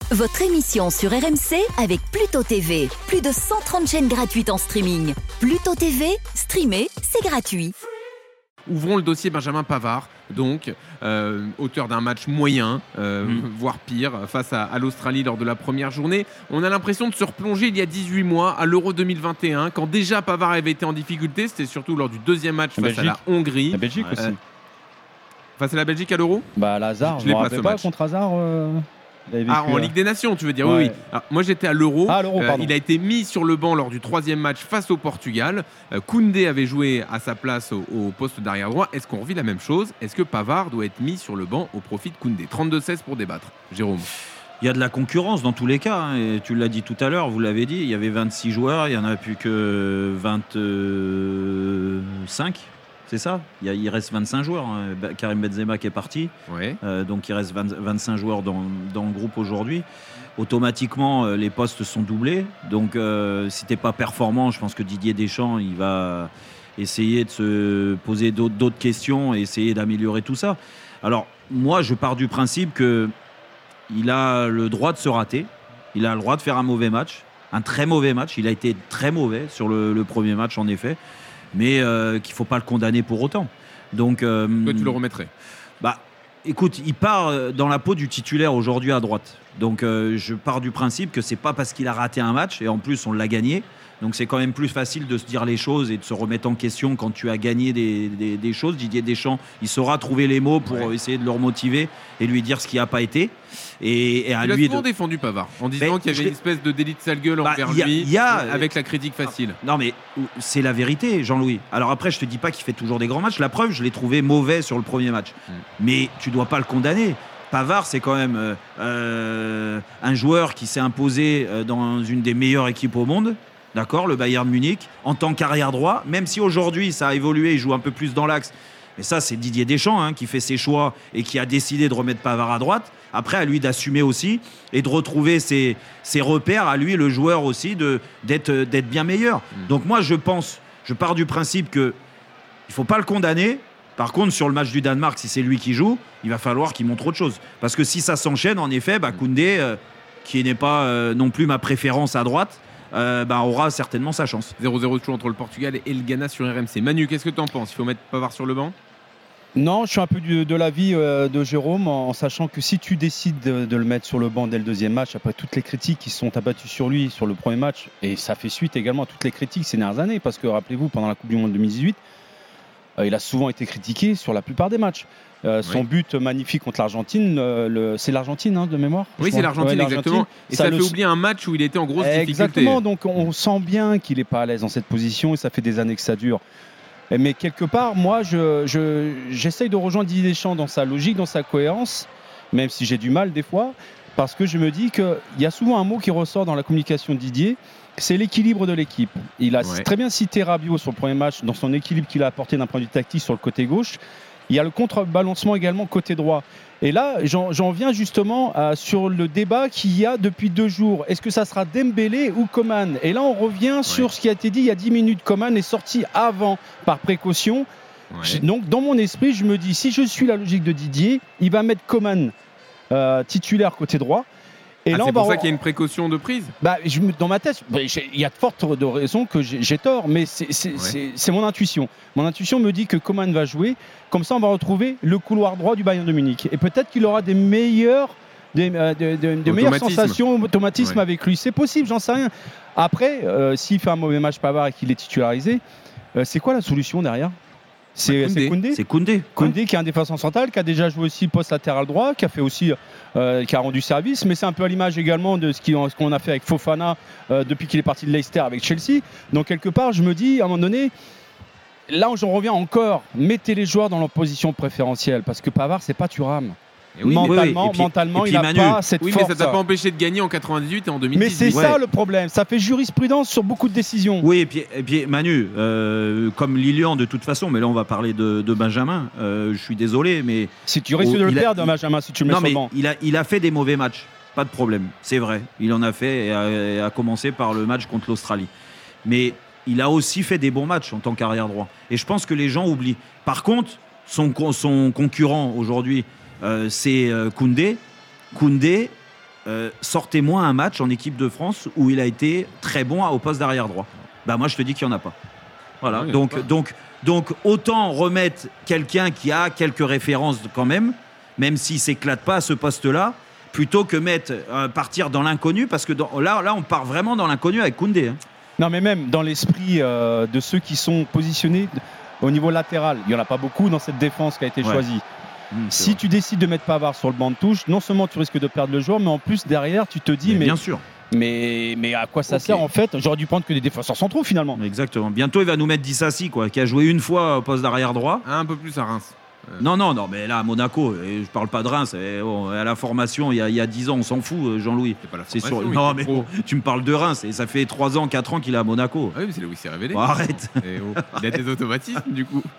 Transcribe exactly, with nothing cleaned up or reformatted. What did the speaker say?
Votre émission sur R M C avec Pluto T V. Plus de cent trente chaînes gratuites en streaming. Pluto T V, streamer, c'est gratuit. Ouvrons le dossier Benjamin Pavard, donc euh, auteur d'un match moyen, euh, mmh. voire pire, face à, à l'Australie lors de la première journée. On a l'impression de se replonger il y a dix-huit mois à l'Euro deux mille vingt et un, quand déjà Pavard avait été en difficulté. C'était surtout lors du deuxième match la face Belgique. à la Hongrie. La Belgique aussi. Euh, face à la Belgique à l'Euro Bah, Hazard, je ne me rappelle pas contre Hazard. Euh... Ah, en Ligue des Nations, tu veux dire, ouais. oui, oui. Alors, moi, j'étais à l'Euro. Ah, l'Euro euh, il a été mis sur le banc lors du troisième match face au Portugal. Euh, Koundé avait joué à sa place au, au poste d'arrière droit. Est-ce qu'on revit la même chose ? Est-ce que Pavard doit être mis sur le banc au profit de Koundé ? trente-deux seize pour débattre. Jérôme. Il y a de la concurrence dans tous les cas, hein, et tu l'as dit tout à l'heure, vous l'avez dit, il y avait vingt-six joueurs, il n'y en a plus que vingt-cinq. C'est ça, il, y a, il reste vingt-cinq joueurs. Hein. Karim Benzema qui est parti, ouais. euh, donc il reste vingt, vingt-cinq joueurs dans, dans le groupe aujourd'hui. Automatiquement, euh, les postes sont doublés. Donc, euh, si t'es pas performant, je pense que Didier Deschamps, il va essayer de se poser d'autres, d'autres questions et essayer d'améliorer tout ça. Alors, moi, je pars du principe que il a le droit de se rater. Il a le droit de faire un mauvais match, un très mauvais match. Il a été très mauvais sur le, le premier match, en effet. Mais euh, qu'il ne faut pas le condamner pour autant. Donc, euh, Toi, tu le remettrais ? Bah, écoute, il part dans la peau du titulaire aujourd'hui à droite. Donc, euh, je pars du principe que ce n'est pas parce qu'il a raté un match, et en plus, on l'a gagné. Donc, c'est quand même plus facile de se dire les choses et de se remettre en question quand tu as gagné des, des, des choses. Didier Deschamps, il saura trouver les mots pour ouais. essayer de le remotiver et lui dire ce qui n'a pas été. Et, et à il lui a souvent de... défendu Pavard en disant mais qu'il y avait une espèce de délit de sale gueule bah, envers y a, lui y a, avec la critique facile. Non mais c'est la vérité, Jean-Louis. Alors après, je te dis pas qu'il fait toujours des grands matchs. La preuve, je l'ai trouvé mauvais sur le premier match. Mm. Mais tu dois pas le condamner. Pavard, c'est quand même euh, euh, un joueur qui s'est imposé euh, dans une des meilleures équipes au monde. D'accord, le Bayern Munich, en tant qu'arrière droit, même si aujourd'hui ça a évolué, il joue un peu plus dans l'axe. Mais ça, c'est Didier Deschamps hein, qui fait ses choix et qui a décidé de remettre Pavard à droite. Après, à lui d'assumer aussi et de retrouver ses, ses repères, à lui, le joueur aussi, de, d'être, d'être bien meilleur. Mmh. Donc moi, je pense, je pars du principe qu'il ne faut pas le condamner. Par contre, sur le match du Danemark, si c'est lui qui joue, il va falloir qu'il montre autre chose. Parce que si ça s'enchaîne, en effet, bah, Koundé, euh, qui n'est pas euh, non plus ma préférence à droite, Euh, bah, aura certainement sa chance. zéro zéro toujours entre le Portugal et le Ghana sur R M C. Manu, qu'est-ce que tu en penses ? Il faut mettre Pavard sur le banc ? Non, je suis un peu de, de l'avis euh, de Jérôme en, en sachant que si tu décides de, de le mettre sur le banc dès le deuxième match, après toutes les critiques qui sont abattues sur lui sur le premier match, et ça fait suite également à toutes les critiques ces dernières années, parce que rappelez-vous, pendant la Coupe du Monde deux mille dix-huit, euh, il a souvent été critiqué sur la plupart des matchs. Euh, son oui. but magnifique contre l'Argentine, euh, le, c'est l'Argentine hein, de mémoire. Oui, c'est l'Argentine, ouais, exactement. Et ça, ça le... fait oublier un match où il était en grosse difficulté. Exactement, donc on sent bien qu'il n'est pas à l'aise dans cette position et ça fait des années que ça dure. Mais quelque part, moi, je, je, j'essaye de rejoindre Didier Deschamps dans sa logique, dans sa cohérence, même si j'ai du mal des fois, parce que je me dis qu'il y a souvent un mot qui ressort dans la communication de Didier, c'est l'équilibre de l'équipe. Il a ouais. très bien cité Rabiot sur le premier match, dans son équilibre qu'il a apporté d'un point de vue tactique sur le côté gauche. Il y a le contrebalancement également côté droit. Et là, j'en, j'en viens justement à, sur le débat qu'il y a depuis deux jours. Est-ce que ça sera Dembélé ou Coman ? Et là, on revient ouais. sur ce qui a été dit il y a dix minutes. Coman est sorti avant, par précaution. Ouais. Donc, dans mon esprit, je me dis, si je suis la logique de Didier, il va mettre Coman euh, titulaire côté droit. Et ah, là, c'est pour va... ça qu'il y a une précaution de prise bah, je, dans ma tête, bah, il y a de fortes de raisons que j'ai, j'ai tort, mais c'est, c'est, ouais. c'est, c'est mon intuition. Mon intuition me dit que Coman va jouer. Comme ça, on va retrouver le couloir droit du Bayern de Munich. Et peut-être qu'il aura des meilleures, des, euh, de, de, de meilleures sensations, automatisme ouais. avec lui. C'est possible, j'en sais rien. Après, euh, s'il fait un mauvais match Pavard et qu'il est titularisé, euh, c'est quoi la solution derrière ? C'est Koundé. C'est Koundé. C'est Koundé. Koundé qui est un défenseur central, qui a déjà joué aussi poste latéral droit, qui a fait aussi, euh, qui a rendu service, mais c'est un peu à l'image également de ce, qui, ce qu'on a fait avec Fofana euh, depuis qu'il est parti de Leicester avec Chelsea. Donc quelque part, je me dis à un moment donné, là j'en reviens encore, mettez les joueurs dans leur position préférentielle, parce que Pavard c'est pas Thuram. Oui, mentalement, oui, oui. Puis, mentalement il n'a pas cette oui, force. Oui, mais ça t'a pas empêché de gagner en quatre-vingt-dix-huit et en deux mille dix-huit. Mais c'est ouais. ça le problème. Ça fait jurisprudence sur beaucoup de décisions. Oui, et puis, et puis Manu, euh, comme Lilian de toute façon, mais là on va parler de, de Benjamin. Euh, je suis désolé, mais si tu risques oh, de le perdre, Benjamin, si tu le mets non, sur le mais banc. il a, il a fait des mauvais matchs, pas de problème. C'est vrai, il en a fait et a, et a commencé par le match contre l'Australie. Mais il a aussi fait des bons matchs en tant qu'arrière droit. Et je pense que les gens oublient. Par contre, son, son concurrent aujourd'hui. Euh, c'est euh, Koundé. Koundé, euh, sortez-moi un match en équipe de France où il a été très bon au poste d'arrière droit. Bah moi je te dis qu'il n'y en a pas. Voilà. Ouais, donc, pas. donc, donc autant remettre quelqu'un qui a quelques références quand même, même s'il s'éclate pas à ce poste-là, plutôt que mettre euh, partir dans l'inconnu, parce que dans, là, là on part vraiment dans l'inconnu avec Koundé. Hein. Non, mais même dans l'esprit euh, de ceux qui sont positionnés au niveau latéral, il n'y en a pas beaucoup dans cette défense qui a été Ouais. choisie. Mmh, Si tu décides de mettre Pavard sur le banc de touche, non seulement tu risques de perdre le joueur, mais en plus derrière tu te dis mais mais, bien sûr. mais, mais à quoi ça Ok. sert en fait? J'aurais dû prendre que des défenseurs centraux finalement. Exactement. Bientôt, il va nous mettre Dissassi, quoi, qui a joué une fois au poste d'arrière droit. Un peu plus à Reims. Non, non, non, mais là, à Monaco, et je parle pas de Reims, et bon, à la formation, il y a, il y a dix ans, on s'en fout, Jean-Louis. C'est pas la C'est sûr. formation, il Non, était mais pro. tu me parles de Reims, et ça fait trois ans, quatre ans qu'il est à Monaco. Ah oui, mais c'est là où il s'est révélé. Bon, arrête. Et oh, il a des automatismes, du coup.